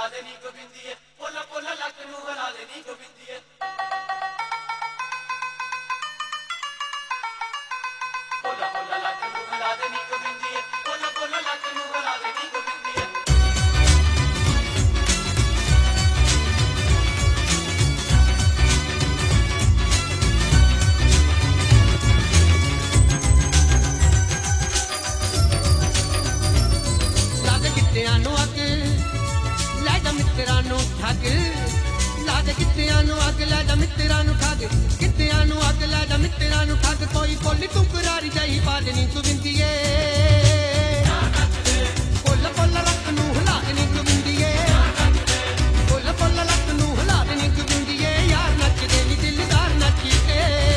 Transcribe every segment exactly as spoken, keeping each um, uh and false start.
ਦੇਣੀ ਗੋਬਿੰਦੀਏ ਪੁੱਲ ਪੁੱਲ ਲੱਕ ਨੂੰ ਹਿਲਾ ਦੇਣੀ ਗੋਬਿੰਦੀਏ ਪੁੱਲ ਪੁੱਲ ਲੱਕ ਨੂੰ ਹਿਲਾ ਦੇਣੀ ਗੋਬਿੰਦੀਏ ਪੁੱਲ ਪੁੱਲ ਲੱਕ ਨੂੰ ਹਿਲਾ ਦੇਣੀ ਗੋਬਿੰਦੀਏ ਮਿੱਤਰਾਂ ਨੂੰ ਠੱਗ ਲਾ ਦੇ ਕਿੱਤਿਆਂ ਨੂੰ ਅੱਗ ਲੈ ਜਾ ਮਿੱਤਰਾਂ ਨੂੰ ਠੱਗ ਕਿੱਤਿਆਂ ਨੂੰ ਅੱਗ ਲੈ ਜਾ ਮਿੱਤਰਾਂ ਨੂੰ ਠੱਗ ਕੋਈ ਕੋਲੀ ਤੂੰ ਕਰਾਰੀ ਜਾਈ ਬਾਜਣੀ ਗੋਬਿੰਦੀਏ ਪੁੱਲ ਪੁੱਲ ਲੱਕ ਨੂੰ ਹਿਲਾ ਦੇਣੀ ਗੋਬਿੰਦੀਏ ਪੁੱਲ ਪੁੱਲ ਲੱਕ ਨੂੰ ਹਿਲਾ ਦੇਣੀ ਗੋਬਿੰਦੀਏ ਯਾਰ ਨੱਚਦੇ ਨੀ ਦਿਲਦਾਰ ਨੱਚੀਏ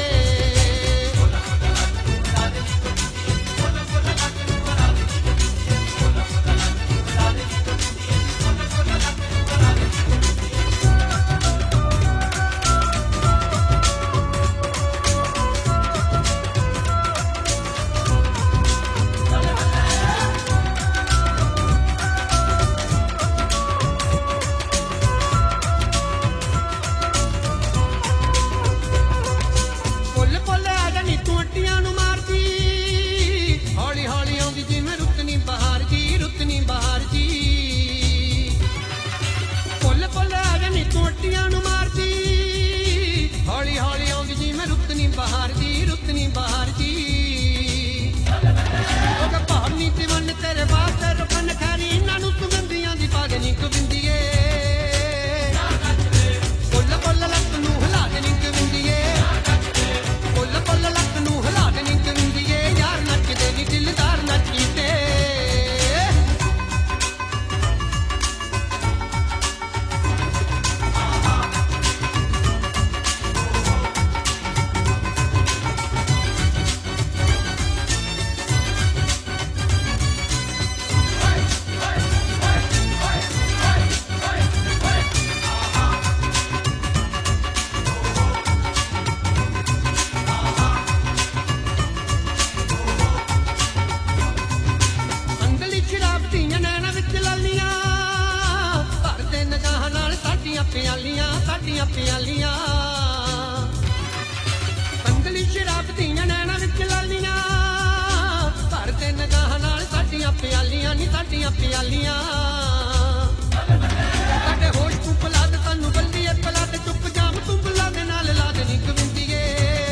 ਪਿਆਲੀਆਂ ਸਾਡੀਆਂ ਪਿਆਲੀਆਂ ਸੰਗਲੀ ਸ਼ਰਾਬ ਦੀਆਂ ਨੈਣਾ ਵਿੱਚ ਲਾਲੀਆਂ ਭਰਦੇ ਨਗਾਹਾਂ ਨਾਲ ਸਾਡੀਆਂ ਪਿਆਲੀਆਂ ਨੀ ਸਾਡੀਆਂ ਪਿਆਲੀਆਂ ਸਾਡੇ ਹੋਸ਼ ਤੂੰ ਪਲਾ ਦੇ ਸਾਨੂੰ ਬੱਲੀਏ ਪਲਾ ਦੇ ਚੁੱਪ ਜਾਮ ਤੂੰ ਬੁਲਾ ਦੇ ਨਾਲ ਲਾ ਦੇਣੀ ਗੋਬਿੰਦੀਏ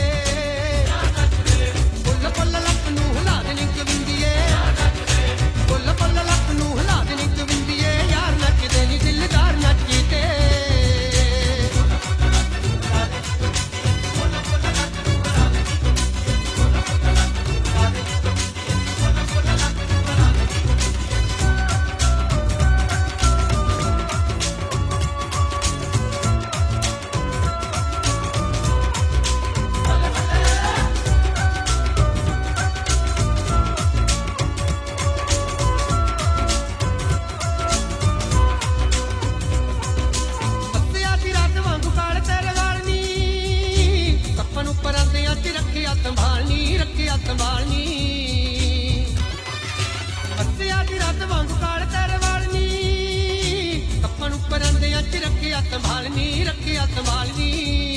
ਪੁੱਲ ਪੁੱਲ ਲੱਕ ਨੂੰ ਹਿਲਾ ਦੇਣੀ ਗੋਬਿੰਦੀਏ ਪੁੱਲ ਪੁੱਲ ਲੱਕ ਨੂੰ ਹਿਲਾ ਦੇਣੀ ਗੋਬਿੰਦੀਏ ਯਾਰ ਨੱਚਦੇ ਨੀ ਦਿਲਦਾਰ ਨੱਚੀਏ ਸੰਭਾਲਨੀ ਰੱਖਿਆ ਸੰਭਾਲਨੀ ਅੱਸਿਆ ਦੀ ਰਾਤ ਵਾਂਗੂ ਕਾਲ ਤੇਰੇ ਵਾਲਨੀ ਕੱਪਾਂ ਨੂੰ ਪਰਾਂਦਿਆਂ ਚ ਰੱਖਿਆ ਸੰਭਾਲਨੀ ਰੱਖਿਆ ਸੰਭਾਲਨੀ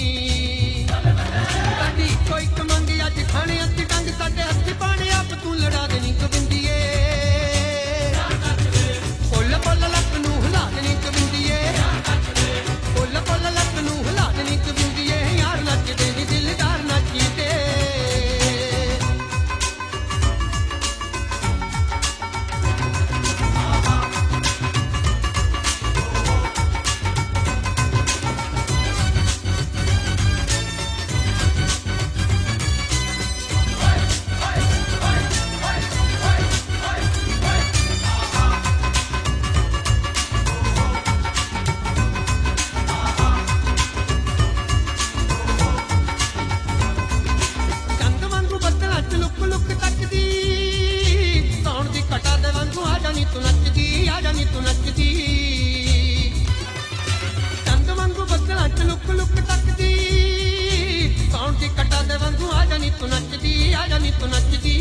ਸਾਡੀ ਕੋਈ ਕਮੰਗੀ ਅੱਜ ਖਾਣੇ ਅੱਤੀ ਡੰਗ ਸਾਡੇ ਹੱਥ ਪਾਣੇ ਆਪ ਤੂੰ ਲੜਾ ਦੇਣੀ ਗੋਬਿੰਦੀਏ ਪੁੱਲ ਪੁੱਲ ਲੱਕ ਨੂੰ ਹਿਲਾ ਦੇਣੀ ਗੋਬਿੰਦੀਏ ਪੁੱਲ ਪੁੱਲ ਲੱਕ ਨੂੰ ਹਿਲਾ ਦੇਣੀ ਗੋਬਿੰਦੀਏ ਯਾਰ ਨੱਚਦੇ ਨੀ ਦਿਲਦਾਰ ਨੱਚੀਏ ਤੂੰ ਨੱਚਦੀ ਆ ਜਾਨੀ ਤੂੰ ਨੱਚਦੀ ਚੰਦ ਵਾਂਗੂ ਬੱਦਲਾਂ ਚ ਲੁੱਕ ਲੁੱਕ ਤੱਕਦੀ ਸੌਣ ਦੀ ਕਟਾ ਦੇ ਵਾਂਗੂ ਆ ਜਾਨੀ ਤੂੰ ਨੱਚਦੀ ਆ ਜਾਨੀ ਤੂੰ ਨੱਚਦੀ